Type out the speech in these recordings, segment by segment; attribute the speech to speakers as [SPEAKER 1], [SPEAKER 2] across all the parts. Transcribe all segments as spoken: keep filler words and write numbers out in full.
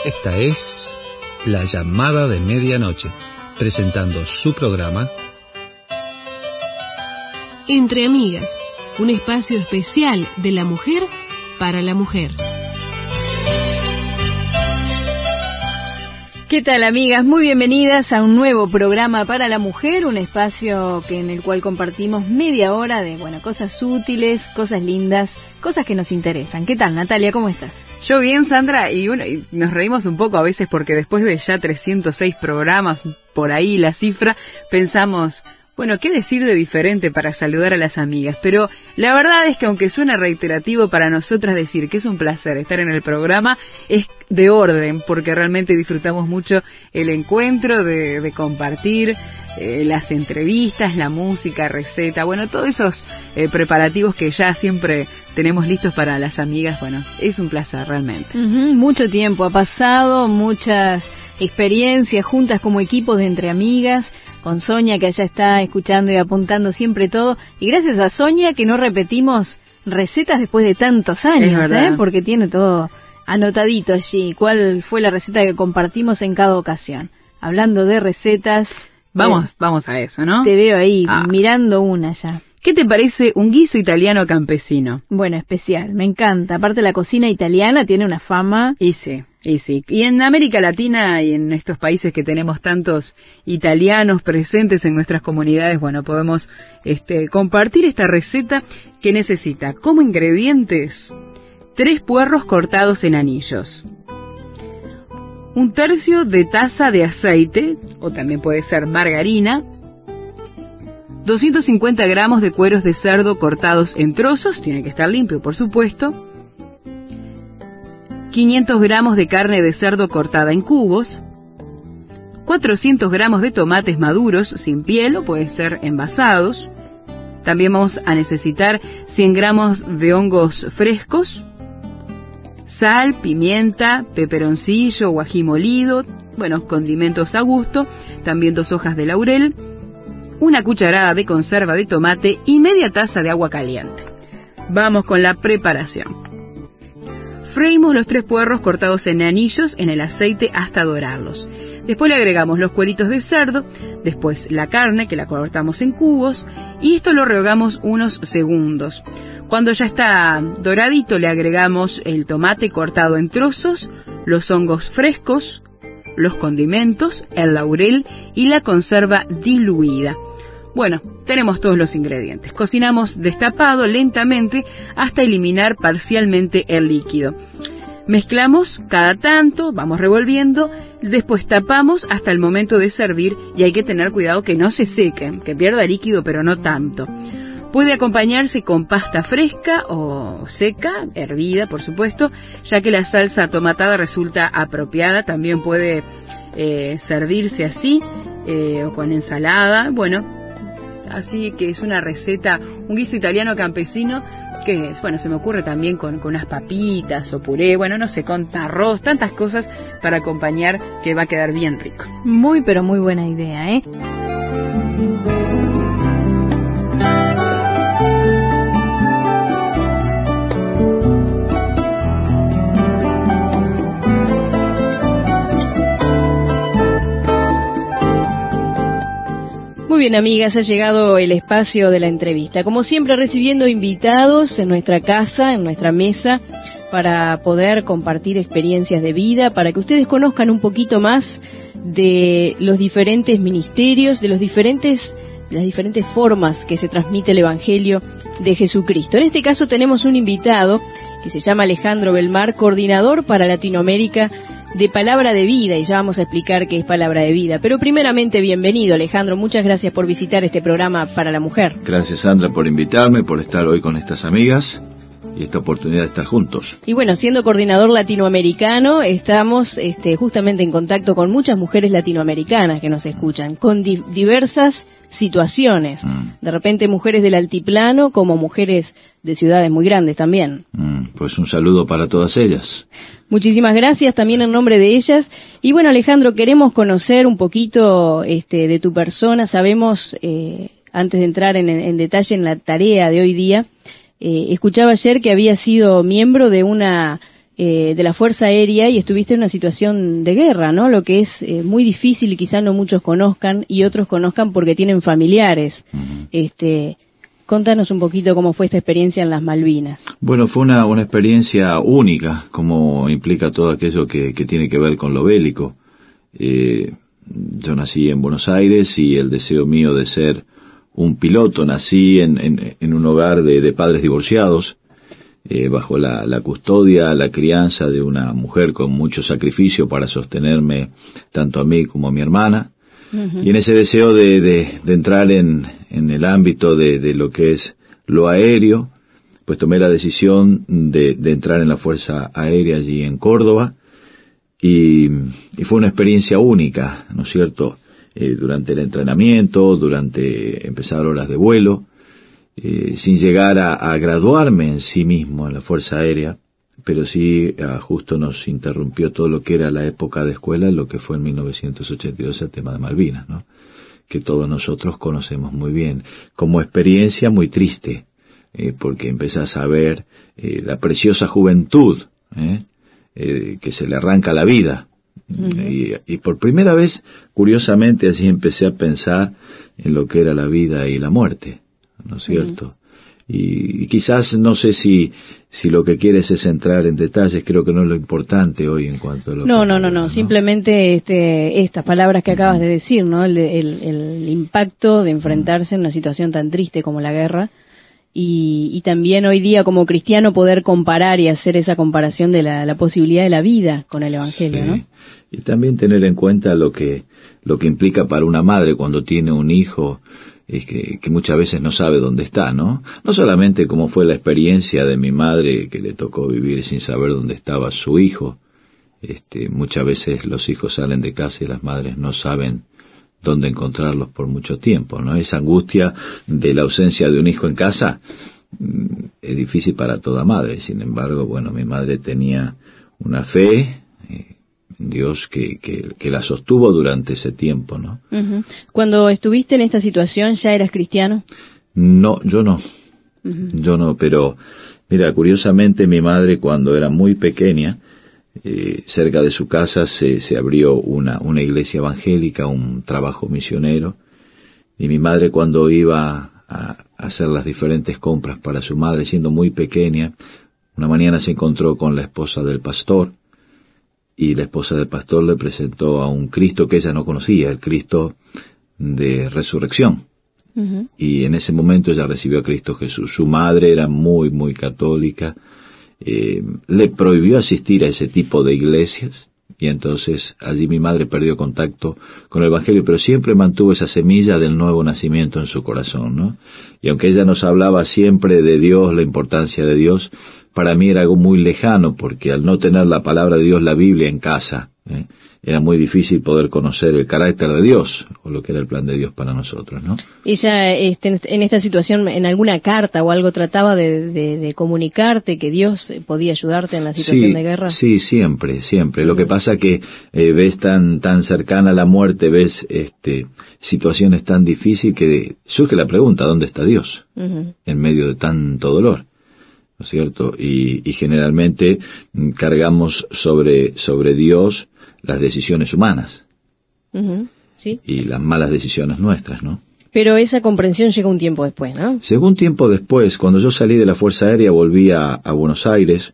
[SPEAKER 1] Esta es La Llamada de Medianoche, presentando su programa
[SPEAKER 2] Entre Amigas, un espacio especial de la mujer para la mujer.
[SPEAKER 3] ¿Qué tal, amigas? Muy bienvenidas a un nuevo programa para la mujer, un espacio que en el cual compartimos media hora de, bueno, cosas útiles, cosas lindas, cosas que nos interesan. ¿Qué tal, Natalia? ¿Cómo estás?
[SPEAKER 4] Yo bien, Sandra, y, bueno, y nos reímos un poco a veces porque después de ya trescientos seis programas, por ahí la cifra, pensamos, bueno, ¿qué decir de diferente para saludar a las amigas? Pero la verdad es que aunque suena reiterativo para nosotras decir que es un placer estar en el programa, es de orden, porque realmente disfrutamos mucho el encuentro, de, de compartir eh, las entrevistas, la música, receta, bueno, todos esos eh, preparativos que ya siempre tenemos listos para las amigas. Bueno, es un placer realmente.
[SPEAKER 3] Uh-huh, mucho tiempo ha pasado, muchas experiencias juntas como equipo de Entre Amigas, con Sonia que allá está escuchando y apuntando siempre todo, y gracias a Sonia que no repetimos recetas después de tantos años, ¿eh? Porque tiene todo anotadito allí, cuál fue la receta que compartimos en cada ocasión. Hablando de recetas,
[SPEAKER 4] vamos,
[SPEAKER 3] eh,
[SPEAKER 4] vamos a eso, ¿no?
[SPEAKER 3] Te veo ahí
[SPEAKER 4] ah. mirando
[SPEAKER 3] una ya.
[SPEAKER 4] ¿Qué te parece un guiso italiano campesino?
[SPEAKER 3] Bueno, especial, me encanta. Aparte la cocina italiana tiene una fama.
[SPEAKER 4] Y sí, y sí. Y en América Latina y en estos países que tenemos tantos italianos presentes en nuestras comunidades, bueno, podemos este, compartir esta receta que necesita como ingredientes tres puerros cortados en anillos, un tercio de taza de aceite, o también puede ser margarina, doscientos cincuenta gramos de cueros de cerdo cortados en trozos, tiene que estar limpio por supuesto, quinientos gramos de carne de cerdo cortada en cubos, cuatrocientos gramos de tomates maduros sin piel o puede ser envasados, también vamos a necesitar cien gramos de hongos frescos, sal, pimienta, peperoncillo o ají molido, bueno, condimentos a gusto, también dos hojas de laurel, una cucharada de conserva de tomate y media taza de agua caliente. Vamos con la preparación. Freímos los tres puerros cortados en anillos en el aceite hasta dorarlos. Después le agregamos los cueritos de cerdo, después la carne que la cortamos en cubos y esto lo rehogamos unos segundos. Cuando ya está doradito le agregamos el tomate cortado en trozos, los hongos frescos, los condimentos, el laurel y la conserva diluida. Bueno, tenemos todos los ingredientes. Cocinamos destapado lentamente hasta eliminar parcialmente el líquido. Mezclamos cada tanto, vamos revolviendo, después tapamos hasta el momento de servir y hay que tener cuidado que no se sequen, que pierda líquido pero no tanto. Puede acompañarse con pasta fresca o seca, hervida por supuesto, ya que la salsa tomatada resulta apropiada, también puede eh, servirse así eh, o con ensalada, bueno. Así que es una receta, un guiso italiano campesino que, bueno, se me ocurre también con, con unas papitas o puré, bueno, no sé, con arroz, tantas cosas para acompañar que va a quedar bien rico.
[SPEAKER 3] Muy, pero muy buena idea, ¿eh?
[SPEAKER 2] Muy bien, amigas, ha llegado el espacio de la entrevista. Como siempre, recibiendo invitados en nuestra casa, en nuestra mesa, para poder compartir experiencias de vida, para que ustedes conozcan un poquito más de los diferentes ministerios, de los diferentes, las diferentes formas que se transmite el Evangelio de Jesucristo. En este caso tenemos un invitado que se llama Alejandro Belmar, coordinador para Latinoamérica de Palabra de Vida, y ya vamos a explicar qué es Palabra de Vida. Pero primeramente, bienvenido, Alejandro, muchas gracias por visitar este programa para la mujer.
[SPEAKER 5] Gracias, Sandra, por invitarme, por estar hoy con estas amigas y esta oportunidad de estar juntos.
[SPEAKER 2] Y bueno, siendo coordinador latinoamericano, estamos este, justamente en contacto con muchas mujeres latinoamericanas que nos escuchan, con di- diversas situaciones. Mm. De repente mujeres del altiplano como mujeres de ciudades muy grandes también.
[SPEAKER 5] Mm, pues un saludo para todas ellas.
[SPEAKER 2] Muchísimas gracias también en nombre de ellas. Y bueno, Alejandro, queremos conocer un poquito este, de tu persona. Sabemos, eh, antes de entrar en, en detalle en la tarea de hoy día, eh, escuchaba ayer que había sido miembro de una eh, de la Fuerza Aérea y estuviste en una situación de guerra, ¿no? Lo que es eh, muy difícil y quizás no muchos conozcan y otros conozcan porque tienen familiares. Uh-huh. Este, contanos un poquito cómo fue esta experiencia en las Malvinas.
[SPEAKER 5] Bueno, fue una, una experiencia única, como implica todo aquello que, que tiene que ver con lo bélico. Eh, yo nací en Buenos Aires y el deseo mío de ser un piloto, nací en, en, en un hogar de, de padres divorciados, eh, bajo la, la custodia, la crianza de una mujer con mucho sacrificio para sostenerme tanto a mí como a mi hermana. Uh-huh. Y en ese deseo de, de, de entrar en, en el ámbito de, de lo que es lo aéreo, pues tomé la decisión de, de entrar en la Fuerza Aérea allí en Córdoba, y, y fue una experiencia única, ¿no es cierto? Eh, durante el entrenamiento, durante empezar horas de vuelo, eh, sin llegar a, a graduarme en sí mismo en la Fuerza Aérea, pero sí uh, justo nos interrumpió todo lo que era la época de escuela, lo que fue en mil novecientos ochenta y dos el tema de Malvinas, ¿no? Que todos nosotros conocemos muy bien, como experiencia muy triste, eh, porque empezás a ver eh, la preciosa juventud, ¿eh? Eh, que se le arranca la vida. Uh-huh. Y, y por primera vez, curiosamente, así empecé a pensar en lo que era la vida y la muerte, ¿no es cierto? Uh-huh. Y, y quizás, no sé si si lo que quieres es entrar en detalles, creo que no es lo importante hoy en cuanto a lo
[SPEAKER 2] No,
[SPEAKER 5] que
[SPEAKER 2] no, no, no, simplemente este, estas palabras que acabas de decir, ¿no? El, el, el impacto de enfrentarse en una situación tan triste como la guerra. Y, y también hoy día como cristiano poder comparar y hacer esa comparación de la, la posibilidad de la vida con el Evangelio, sí. ¿No?
[SPEAKER 5] Y también tener en cuenta lo que lo que implica para una madre cuando tiene un hijo es que, que muchas veces no sabe dónde está, ¿no? No solamente como fue la experiencia de mi madre que le tocó vivir sin saber dónde estaba su hijo. Este, muchas veces los hijos salen de casa y las madres no saben dónde encontrarlos por mucho tiempo, ¿no? Esa angustia de la ausencia de un hijo en casa es difícil para toda madre. Sin embargo, bueno, mi madre tenía una fe eh, en Dios que, que, que la sostuvo durante ese tiempo, ¿no?
[SPEAKER 2] Uh-huh. Cuando estuviste en esta situación, ¿ya eras cristiano?
[SPEAKER 5] No, yo no. Uh-huh. Yo no, pero mira, curiosamente mi madre cuando era muy pequeña, Eh, cerca de su casa se, se abrió una, una iglesia evangélica, un trabajo misionero, y mi madre cuando iba a, a hacer las diferentes compras para su madre, siendo muy pequeña, una mañana se encontró con la esposa del pastor, y la esposa del pastor le presentó a un Cristo que ella no conocía, el Cristo de resurrección. Uh-huh. Y en ese momento ella recibió a Cristo Jesús. Su madre era muy, muy católica, Eh, le prohibió asistir a ese tipo de iglesias, y entonces allí mi madre perdió contacto con el Evangelio, pero siempre mantuvo esa semilla del nuevo nacimiento en su corazón, ¿no? Y aunque ella nos hablaba siempre de Dios, la importancia de Dios, para mí era algo muy lejano, porque al no tener la palabra de Dios, la Biblia en casa, ¿eh? era muy difícil poder conocer el carácter de Dios, o lo que era el plan de Dios para nosotros, ¿no?
[SPEAKER 2] Ella, este, en esta situación, en alguna carta o algo, trataba de, de, de comunicarte que Dios podía ayudarte en la situación
[SPEAKER 5] sí,
[SPEAKER 2] de guerra.
[SPEAKER 5] Sí, siempre, siempre. Lo que pasa que eh, ves tan tan cercana la muerte, ves este situaciones tan difíciles que surge la pregunta, ¿dónde está Dios? Uh-huh. En medio de tanto dolor, ¿no es cierto? Y, y generalmente cargamos sobre sobre Dios las decisiones humanas,
[SPEAKER 2] uh-huh, sí.
[SPEAKER 5] y las malas decisiones nuestras, ¿no?
[SPEAKER 2] Pero esa comprensión llega un tiempo después, ¿no?
[SPEAKER 5] Llegó un tiempo después, cuando yo salí de la Fuerza Aérea, volví a, a Buenos Aires,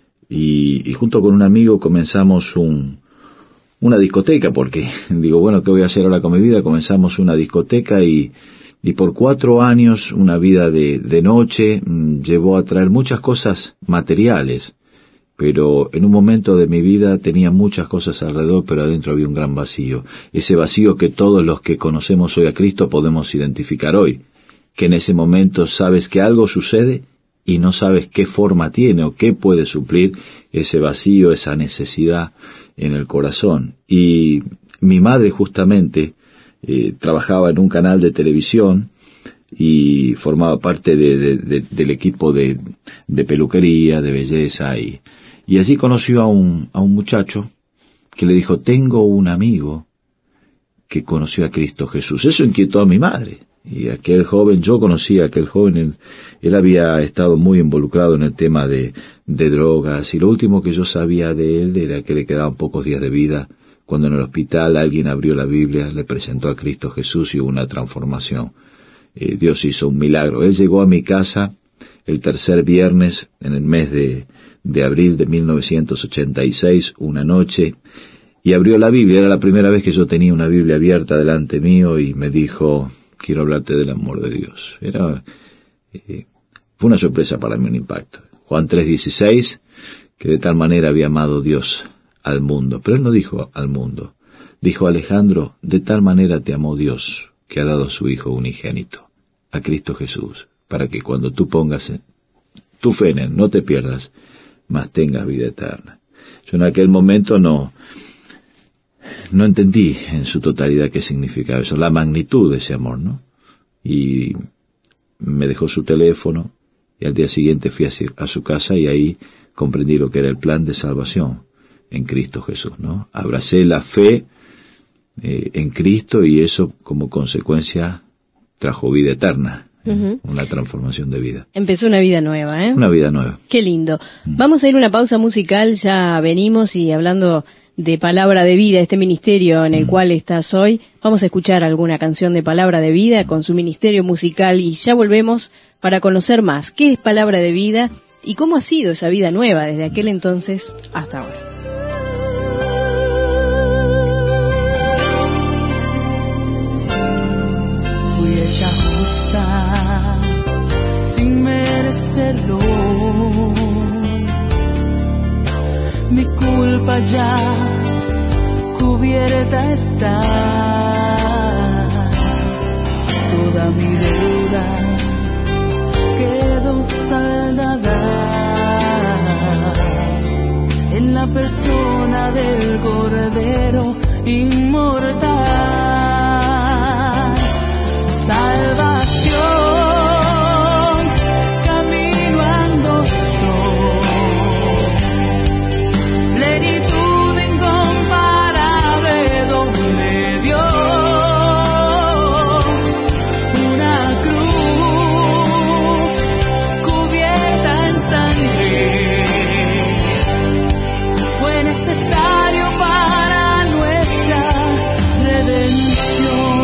[SPEAKER 5] y, y junto con un amigo comenzamos un, una discoteca, porque digo, bueno, ¿qué voy a hacer ahora con mi vida? Comenzamos una discoteca y, y por cuatro años una vida de, de noche mmm, llevó a traer muchas cosas materiales. Pero en un momento de mi vida tenía muchas cosas alrededor, pero adentro había un gran vacío. Ese vacío que todos los que conocemos hoy a Cristo podemos identificar hoy. Que en ese momento sabes que algo sucede y no sabes qué forma tiene o qué puede suplir ese vacío, esa necesidad en el corazón. Y mi madre justamente eh, trabajaba en un canal de televisión y formaba parte de, de, de, del equipo de, de peluquería, de belleza, y Y allí conoció a un, a un muchacho que le dijo, tengo un amigo que conoció a Cristo Jesús. Eso inquietó a mi madre. y aquel joven, yo conocí a aquel joven, él, él había estado muy involucrado en el tema de, de drogas, y lo último que yo sabía de él era que le quedaban pocos días de vida, cuando en el hospital alguien abrió la Biblia, le presentó a Cristo Jesús y hubo una transformación. Eh, Dios hizo un milagro. Él llegó a mi casa el tercer viernes en el mes de, de abril de mil novecientos ochenta y seis, una noche, y abrió la Biblia. Era la primera vez que yo tenía una Biblia abierta delante mío y me dijo, quiero hablarte del amor de Dios. Era, eh, fue una sorpresa para mí, un impacto. Juan tres dieciséis, que de tal manera había amado Dios al mundo. Pero él no dijo al mundo. Dijo, Alejandro, de tal manera te amó Dios que ha dado a su Hijo unigénito, a Cristo Jesús, para que cuando tú pongas tu fe en Él, no te pierdas, mas tengas vida eterna. Yo en aquel momento no, no entendí en su totalidad qué significaba eso, la magnitud de ese amor, ¿no? Y me dejó su teléfono, y al día siguiente fui a su casa y ahí comprendí lo que era el plan de salvación en Cristo Jesús, ¿no? Abracé la fe eh, en Cristo y eso como consecuencia trajo vida eterna, eh, uh-huh. una transformación de vida.
[SPEAKER 2] Empezó una vida nueva, ¿eh?
[SPEAKER 5] Una vida nueva.
[SPEAKER 2] Qué lindo. Mm. Vamos a ir a una pausa musical, ya venimos y hablando de Palabra de Vida, este ministerio en el mm. cual estás hoy, vamos a escuchar alguna canción de Palabra de Vida con su ministerio musical y ya volvemos para conocer más qué es Palabra de Vida y cómo ha sido esa vida nueva desde aquel entonces hasta ahora.
[SPEAKER 6] Fui hecha justa sin merecerlo, mi culpa ya cubierta está, toda mi deuda quedó saldada en la persona del Cordero inmortal. Salvación, camino angosto, plenitud incomparable donde Dios, una cruz cubierta en sangre, fue necesario para nuestra redención.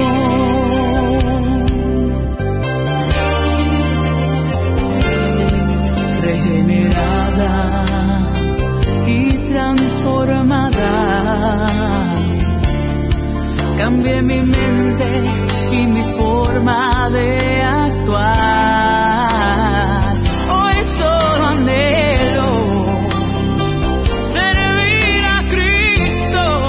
[SPEAKER 6] Y transformada, cambié mi mente y mi forma de actuar. Hoy solo anhelo servir a Cristo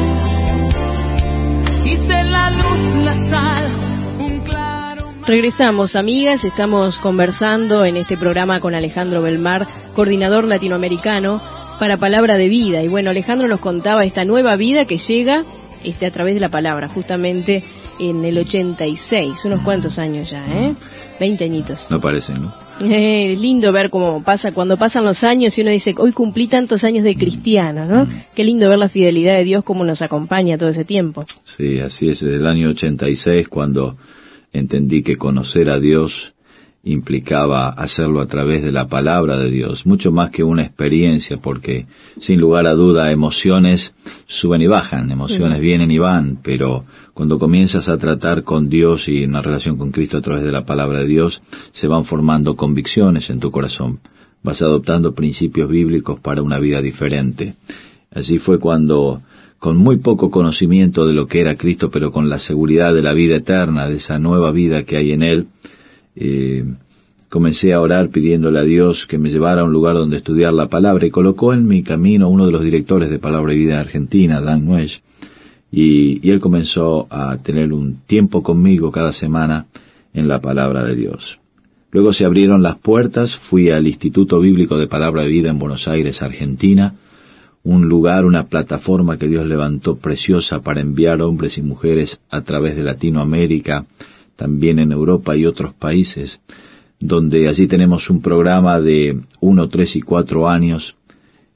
[SPEAKER 6] y ser la luz, la sal.
[SPEAKER 2] Regresamos, amigas, estamos conversando en este programa con Alejandro Belmar, coordinador latinoamericano para Palabra de Vida. Y bueno, Alejandro nos contaba esta nueva vida que llega este, a través de la palabra, justamente en el ochenta y seis, unos cuantos años ya, ¿eh? veinte añitos.
[SPEAKER 5] No parecen, ¿no?
[SPEAKER 2] Eh, lindo ver cómo pasa, cuando pasan los años y uno dice, hoy cumplí tantos años de cristiano, ¿no? Mm. Qué lindo ver la fidelidad de Dios, cómo nos acompaña todo ese tiempo.
[SPEAKER 5] Sí, así es, desde el año ochenta y seis, cuando entendí que conocer a Dios implicaba hacerlo a través de la palabra de Dios, mucho más que una experiencia, porque sin lugar a duda emociones suben y bajan, emociones vienen y van, pero cuando comienzas a tratar con Dios y en una relación con Cristo a través de la palabra de Dios, se van formando convicciones en tu corazón, vas adoptando principios bíblicos para una vida diferente. Así fue cuando, con muy poco conocimiento de lo que era Cristo, pero con la seguridad de la vida eterna, de esa nueva vida que hay en Él, eh, comencé a orar pidiéndole a Dios que me llevara a un lugar donde estudiar la palabra, y colocó en mi camino uno de los directores de Palabra y Vida en Argentina, Dan Nuez, y, y él comenzó a tener un tiempo conmigo cada semana en la palabra de Dios. Luego se abrieron las puertas, fui al Instituto Bíblico de Palabra de Vida en Buenos Aires, Argentina, un lugar, una plataforma que Dios levantó preciosa para enviar hombres y mujeres a través de Latinoamérica, también en Europa y otros países, donde allí tenemos un programa de uno, tres y cuatro años,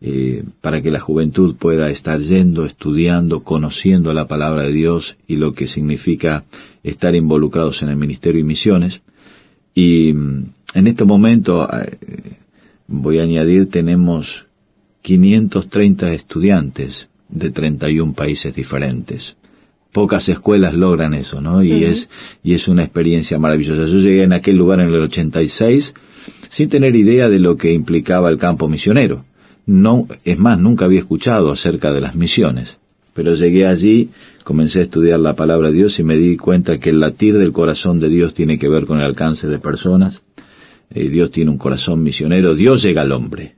[SPEAKER 5] eh, para que la juventud pueda estar yendo, estudiando, conociendo la palabra de Dios y lo que significa estar involucrados en el ministerio y misiones. Y en este momento, eh, voy a añadir, tenemos quinientos treinta estudiantes de treinta y un países diferentes. Pocas escuelas logran eso, ¿no? Y uh-huh. es y es una experiencia maravillosa. Yo llegué en aquel lugar en el ochenta y seis sin tener idea de lo que implicaba el campo misionero. No, es más, nunca había escuchado acerca de las misiones. Pero llegué allí, comencé a estudiar la palabra de Dios y me di cuenta que el latir del corazón de Dios tiene que ver con el alcance de personas. Eh, Dios tiene un corazón misionero, Dios llega al hombre.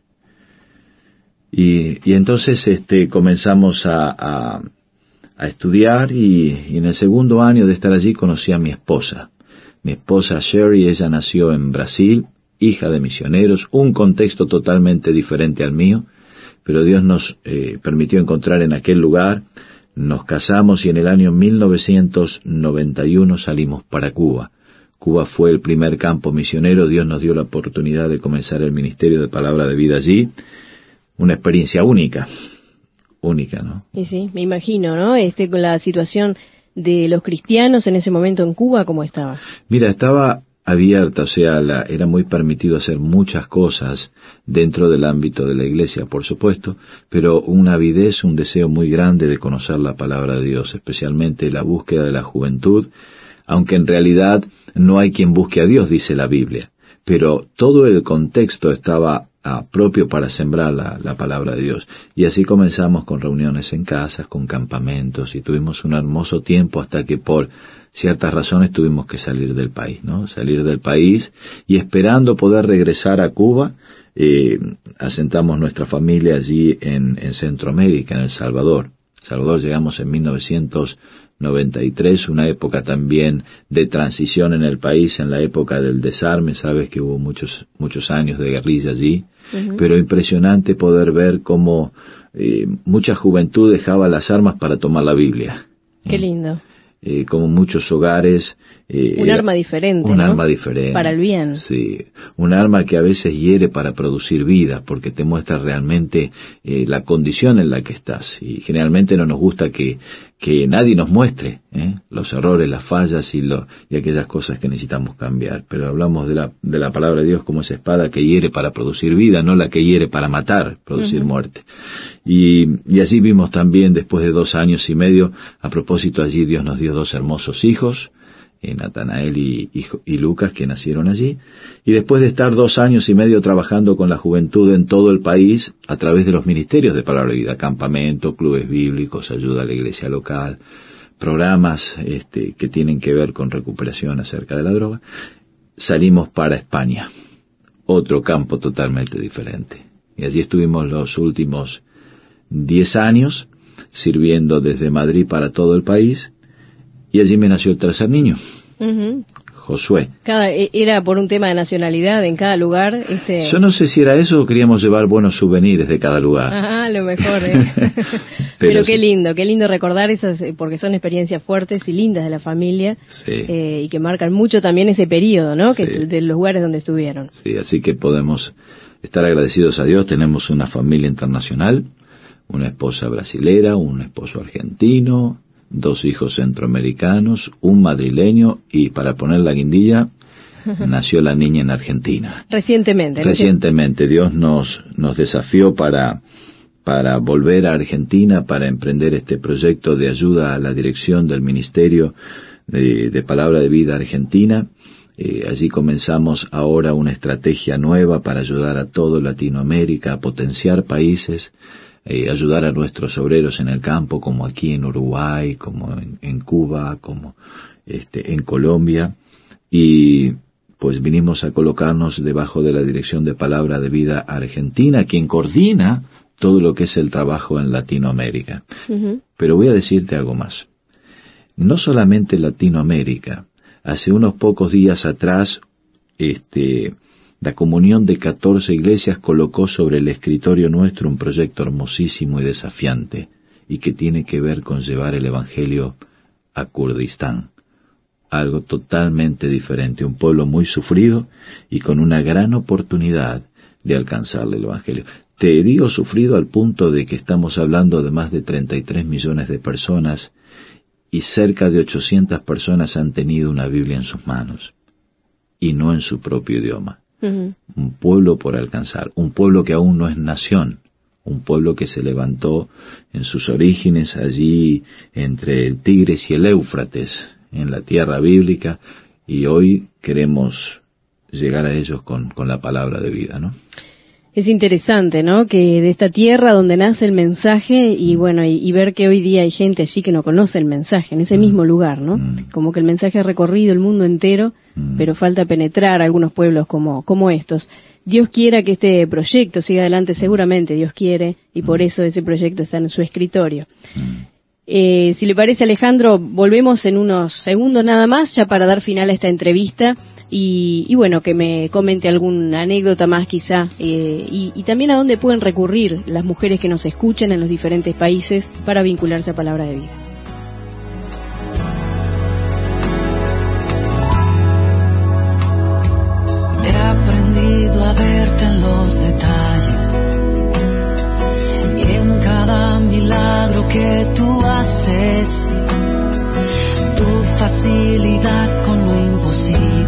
[SPEAKER 5] Y, y entonces este, comenzamos a, a, a estudiar y, y en el segundo año de estar allí conocí a mi esposa. Mi esposa Sherry, ella nació en Brasil, hija de misioneros, un contexto totalmente diferente al mío, pero Dios nos eh, permitió encontrar en aquel lugar, nos casamos y en el año mil novecientos noventa y uno salimos para Cuba. Cuba fue el primer campo misionero, Dios nos dio la oportunidad de comenzar el ministerio de Palabra de Vida allí, una experiencia única, única, ¿no?
[SPEAKER 2] Sí, sí, me imagino, ¿no? Este, con la situación de los cristianos en ese momento en Cuba, ¿cómo estaba?
[SPEAKER 5] Mira, estaba abierta, o sea, la, era muy permitido hacer muchas cosas dentro del ámbito de la iglesia, por supuesto, pero una avidez, un deseo muy grande de conocer la palabra de Dios, especialmente la búsqueda de la juventud, aunque en realidad no hay quien busque a Dios, dice la Biblia, pero todo el contexto estaba ah, propio para sembrar la, la palabra de Dios. Y así comenzamos con reuniones en casas, con campamentos, y tuvimos un hermoso tiempo hasta que por ciertas razones tuvimos que salir del país, ¿no? Salir del país y esperando poder regresar a Cuba, eh, asentamos nuestra familia allí en, en Centroamérica, en El Salvador. El Salvador llegamos en mil novecientos noventa y tres, una época también de transición en el país, en la época del desarme, sabes que hubo muchos muchos años de guerrilla allí, uh-huh. pero impresionante poder ver cómo eh, mucha juventud dejaba las armas para tomar la Biblia.
[SPEAKER 2] Qué lindo.
[SPEAKER 5] Eh, como muchos hogares.
[SPEAKER 2] Eh, un arma diferente,
[SPEAKER 5] Un
[SPEAKER 2] ¿no?
[SPEAKER 5] arma diferente.
[SPEAKER 2] Para el bien.
[SPEAKER 5] Sí, un arma que a veces hiere para producir vida, porque te muestra realmente eh, la condición en la que estás. Y generalmente no nos gusta que, que nadie nos muestre ¿eh? los errores, las fallas y, lo, y aquellas cosas que necesitamos cambiar. Pero hablamos de la, de la palabra de Dios como esa espada que hiere para producir vida, no la que hiere para matar, producir uh-huh. muerte. Y, y así vimos también, después de dos años y medio, a propósito allí Dios nos dio dos hermosos hijos, eh, Natanael y, y, y Lucas, que nacieron allí. Y después de estar dos años y medio trabajando con la juventud en todo el país, a través de los ministerios de Palabra de Vida, campamento, clubes bíblicos, ayuda a la iglesia local, programas este, que tienen que ver con recuperación acerca de la droga, salimos para España, otro campo totalmente diferente. Y allí estuvimos los últimos diez años, sirviendo desde Madrid para todo el país, y allí me nació el tercer niño, uh-huh. Josué.
[SPEAKER 2] Cada, ¿Era por un tema de nacionalidad en cada lugar? Este...
[SPEAKER 5] Yo no sé si era eso o queríamos llevar buenos souvenirs de cada lugar.
[SPEAKER 2] Ah, lo mejor, ¿eh? Pero, Pero qué sí. lindo, qué lindo recordar esas, porque son experiencias fuertes y lindas de la familia, sí. eh, y que marcan mucho también ese periodo, ¿no? Que sí. de los lugares donde estuvieron.
[SPEAKER 5] Sí, así que podemos estar agradecidos a Dios. Tenemos una familia internacional, una esposa brasilera, un esposo argentino, dos hijos centroamericanos, un madrileño y, para poner la guindilla, nació la niña en Argentina.
[SPEAKER 2] Recientemente.
[SPEAKER 5] Recientemente. Dios nos, nos desafió para, para volver a Argentina, para emprender este proyecto de ayuda a la dirección del Ministerio de, de Palabra de Vida Argentina. Eh, allí comenzamos ahora una estrategia nueva para ayudar a todo Latinoamérica a potenciar países, Eh, ayudar a nuestros obreros en el campo, como aquí en Uruguay, como en, en Cuba, como este, en Colombia, y pues vinimos a colocarnos debajo de la dirección de Palabra de Vida Argentina, quien coordina todo lo que es el trabajo en Latinoamérica. Uh-huh. Pero voy a decirte algo más. No solamente Latinoamérica, hace unos pocos días atrás, este... la comunión de catorce iglesias colocó sobre el escritorio nuestro un proyecto hermosísimo y desafiante, y que tiene que ver con llevar el Evangelio a Kurdistán. Algo totalmente diferente, un pueblo muy sufrido y con una gran oportunidad de alcanzarle el Evangelio. Te digo sufrido al punto de que estamos hablando de más de treinta y tres millones de personas y cerca de ochocientas personas han tenido una Biblia en sus manos y no en su propio idioma. Uh-huh. Un pueblo por alcanzar, un pueblo que aún no es nación, un pueblo que se levantó en sus orígenes allí entre el Tigris y el Éufrates, en la tierra bíblica, y hoy queremos llegar a ellos con, con la palabra de vida, ¿no?
[SPEAKER 2] Es interesante, ¿no? Que de esta tierra donde nace el mensaje y bueno, y, y ver que hoy día hay gente allí que no conoce el mensaje, en ese mm. mismo lugar, ¿no? Mm. Como que el mensaje ha recorrido el mundo entero, mm. pero falta penetrar a algunos pueblos como, como estos. Dios quiera que este proyecto siga adelante, seguramente Dios quiere, y por eso ese proyecto está en su escritorio. Mm. Eh, si le parece, Alejandro, volvemos en unos segundos nada más, ya para dar final a esta entrevista. Y, y bueno, que me comente alguna anécdota más quizá, eh, y, y también a dónde pueden recurrir las mujeres que nos escuchan en los diferentes países para vincularse a Palabra de Vida.
[SPEAKER 7] He aprendido a verte en los detalles y en cada milagro que tú haces, tu facilidad con lo imposible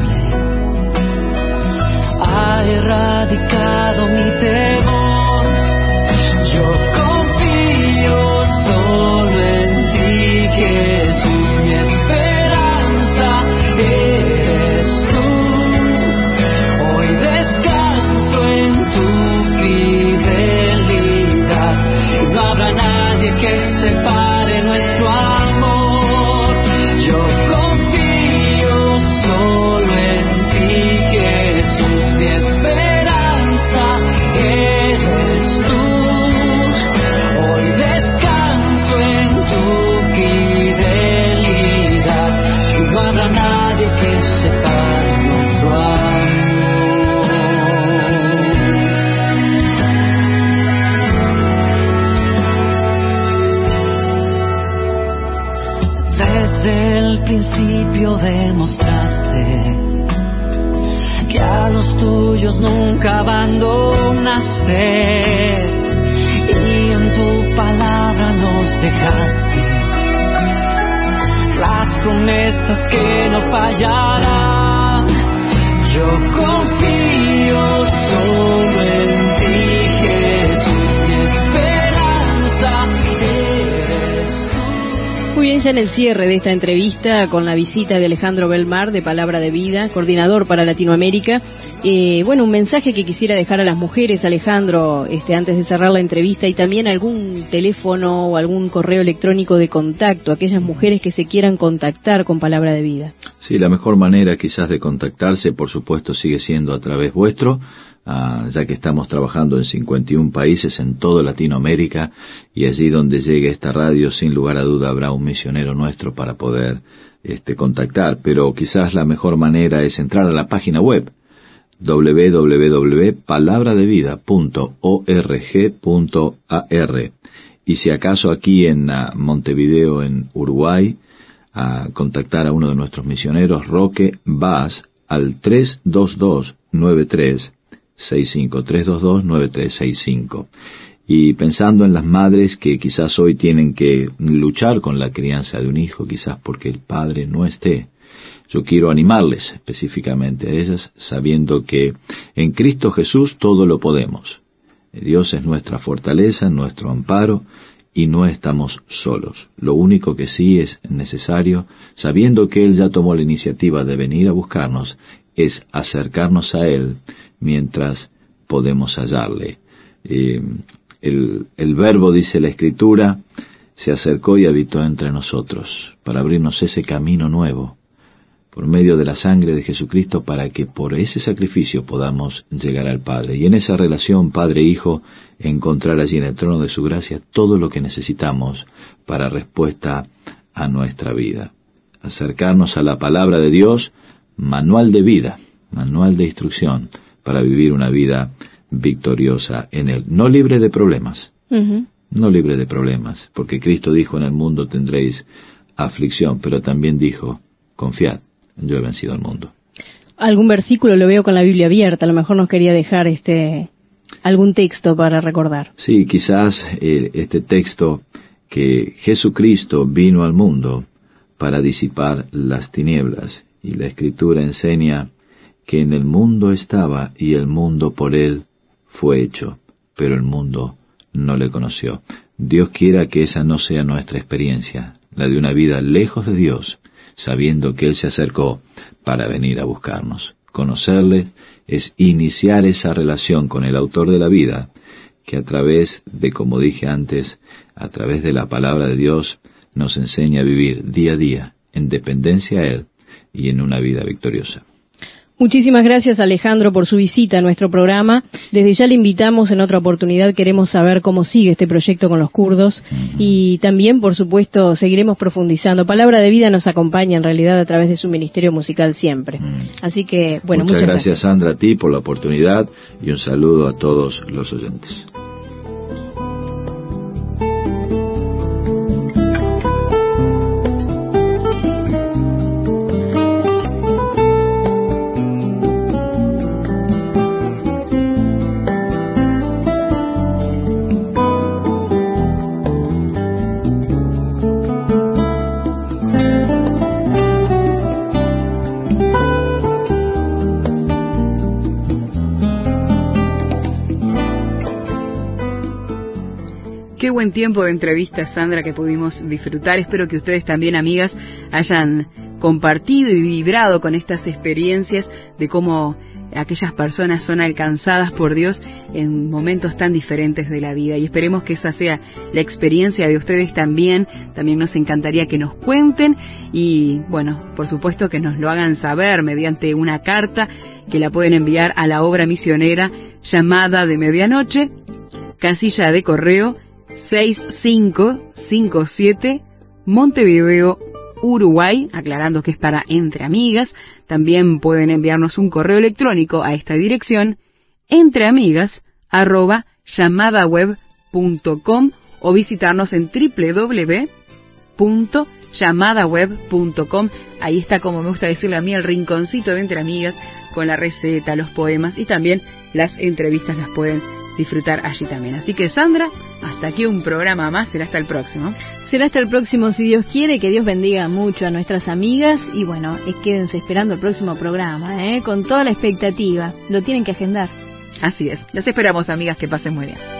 [SPEAKER 7] ha erradicado mi temor. Yo confío solo en ti, Jesús, mi esperanza eres tú. Hoy descanso en tu fidelidad y no habrá nadie que separe nuestro amor. Yo confío solo en ti, Jesús, mi esperanza eres tú. Hoy descanso en tu fidelidad y no habrá nadie que separe nuestro amor. Desde el principio demostraste que a los tuyos nunca abandonaste y en tu palabra nos dejaste las promesas que no fallarán. Yo confío solo en ti, Jesús, mi esperanza eres tú.
[SPEAKER 2] Muy bien, ya en el cierre de esta entrevista con la visita de Alejandro Belmar de Palabra de Vida, coordinador para Latinoamérica, eh, bueno, un mensaje que quisiera dejar a las mujeres, Alejandro, este, antes de cerrar la entrevista, y también algún teléfono o algún correo electrónico de contacto, aquellas mujeres que se quieran contactar con Palabra de Vida.
[SPEAKER 5] Sí, la mejor manera quizás de contactarse, por supuesto, sigue siendo a través vuestro, Uh, ya que estamos trabajando en cincuenta y un países en toda Latinoamérica, y allí donde llegue esta radio, sin lugar a duda habrá un misionero nuestro para poder este, contactar. Pero quizás la mejor manera es entrar a la página web doble u doble u doble u punto palabra de vida punto org punto a r, y si acaso aquí en uh, Montevideo, en Uruguay, a uh, contactar a uno de nuestros misioneros, Roque Vaz, al tres dos dos nueve tres seis cinco, tres dos dos nueve tres seis cinco. Y pensando en las madres que quizás hoy tienen que luchar con la crianza de un hijo, quizás porque el padre no esté, yo quiero animarles específicamente a ellas, sabiendo que en Cristo Jesús todo lo podemos. Dios es nuestra fortaleza, nuestro amparo, y no estamos solos. Lo único que sí es necesario, sabiendo que Él ya tomó la iniciativa de venir a buscarnos, es acercarnos a Él mientras podemos hallarle. Eh, el, el verbo, dice la Escritura, se acercó y habitó entre nosotros, para abrirnos ese camino nuevo, por medio de la sangre de Jesucristo, para que por ese sacrificio podamos llegar al Padre. Y en esa relación Padre-Hijo, encontrar allí en el trono de su gracia todo lo que necesitamos para respuesta a nuestra vida. Acercarnos a la palabra de Dios, manual de vida, manual de instrucción, para vivir una vida victoriosa en Él, no libre de problemas, uh-huh. no libre de problemas, porque Cristo dijo: en el mundo tendréis aflicción, pero también dijo: confiad, yo he vencido al mundo.
[SPEAKER 2] Algún versículo, lo veo con la Biblia abierta, a lo mejor nos quería dejar este algún texto para recordar.
[SPEAKER 5] Sí, quizás eh, este texto, que Jesucristo vino al mundo para disipar las tinieblas, y la Escritura enseña que en el mundo estaba y el mundo por él fue hecho, pero el mundo no le conoció. Dios quiera que esa no sea nuestra experiencia, la de una vida lejos de Dios, sabiendo que Él se acercó para venir a buscarnos. Conocerle es iniciar esa relación con el autor de la vida, que a través de, como dije antes, a través de la palabra de Dios, nos enseña a vivir día a día en dependencia a Él y en una vida victoriosa.
[SPEAKER 2] Muchísimas gracias, Alejandro, por su visita a nuestro programa. Desde ya le invitamos en otra oportunidad. Queremos saber cómo sigue este proyecto con los kurdos. Uh-huh. Y también, por supuesto, seguiremos profundizando. Palabra de Vida nos acompaña en realidad a través de su ministerio musical siempre. Uh-huh. Así que, bueno, muchas,
[SPEAKER 5] muchas gracias,
[SPEAKER 2] gracias,
[SPEAKER 5] Sandra, a ti por la oportunidad y un saludo a todos los oyentes.
[SPEAKER 4] Qué buen tiempo de entrevista, Sandra, que pudimos disfrutar. Espero que ustedes también, amigas, hayan compartido y vibrado con estas experiencias de cómo aquellas personas son alcanzadas por Dios en momentos tan diferentes de la vida. Y esperemos que esa sea la experiencia de ustedes también. También nos encantaría que nos cuenten y, bueno, por supuesto que nos lo hagan saber mediante una carta que la pueden enviar a la obra misionera Llamada de Medianoche, casilla de correo seis cinco cinco siete, Montevideo, Uruguay, aclarando que es para Entre Amigas. También pueden enviarnos un correo electrónico a esta dirección, entreamigas arroba llamadaweb punto com, o visitarnos en doble u doble u doble u punto llamadaweb punto com. Ahí está, como me gusta decirle a mí, el rinconcito de Entre Amigas, con la receta, los poemas y también las entrevistas las pueden disfrutar allí también. Así que, Sandra, hasta aquí un programa más. Será hasta el próximo.
[SPEAKER 3] Será hasta el próximo, si Dios quiere. Que Dios bendiga mucho a nuestras amigas. Y bueno, eh, quédense esperando el próximo programa, ¿eh? Con toda la expectativa. Lo tienen que agendar.
[SPEAKER 4] Así es. Las esperamos, amigas. Que pasen muy bien.